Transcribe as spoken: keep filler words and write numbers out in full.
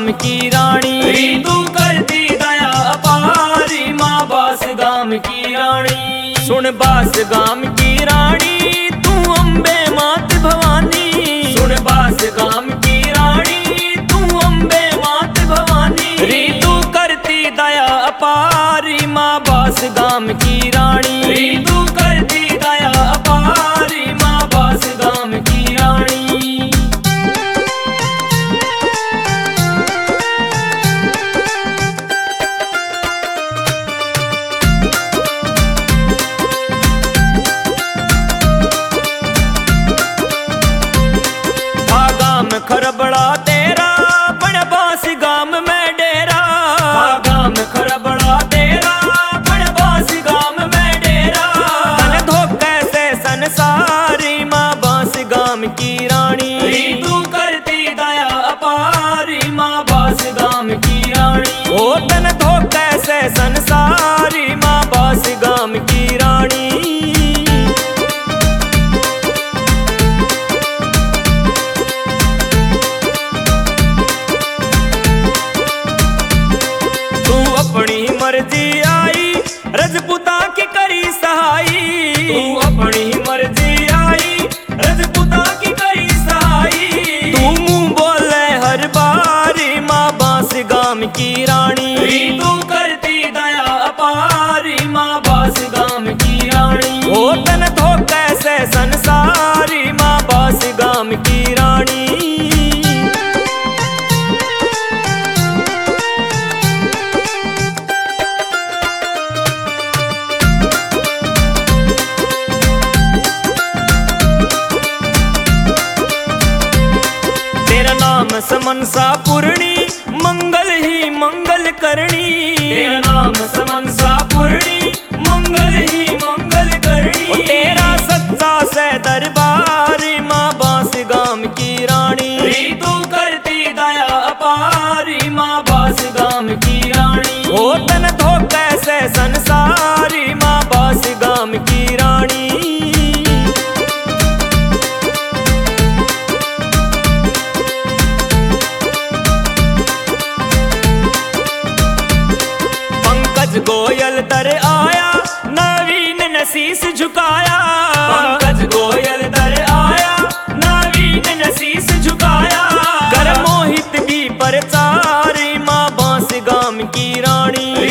गाम की रानी, तू करती दया अपारी माँ बास गाम की रानी। सुन बास गाम की रानी तू अम्बे मात भवानी, सुन बास गाम की रानी तू अम्बे मात भवानी। री तू करती दया अपारी माँ बास गाम की रानी, तू करती दया अपारी माँ बास गाम की रानी। खरबड़ा तेरा बड़ बास गाम में डेरा, गाम खरबड़ा तेरा बड़ बास गाम में डेरा। तन धोखे से संसारी माँ बास गाम की रानी, तू करती दया अपारी माँ बास गाम की रानी। ओ तन धोखे से संसारी माँ बास गाम की रानी। अपनी मर्जी आई रजपुता की करी सहाई, तू अपनी मर्जी आई रजपुता की करी सहाई। तू मुंह बोले हर बारी माँ बास गाम की रानी, तू करती दया अपारी माँ बास गाम की रानी। ओ तन धोखे से संसारी माँ बास गाम की रानी। समनसा पूर्णी मंगल ही मंगल करनी, तेरा नाम समनसा पूर्णी मंगल ही मंगल करनी। तेरा सच्चा से दरबारी माँ बास गाम की रानी, तू करती दया अपारी माँ बास गाम की रानी। ओ तन धोखे से संसारी माँ बास गाम की रानी। गोयल दर आया नवीन ने शीस झुकाया, पंकज गोयल दर आया नवीन ने शीस झुकाया। कर मोहित भी परचारी माँ बास गाम की रानी,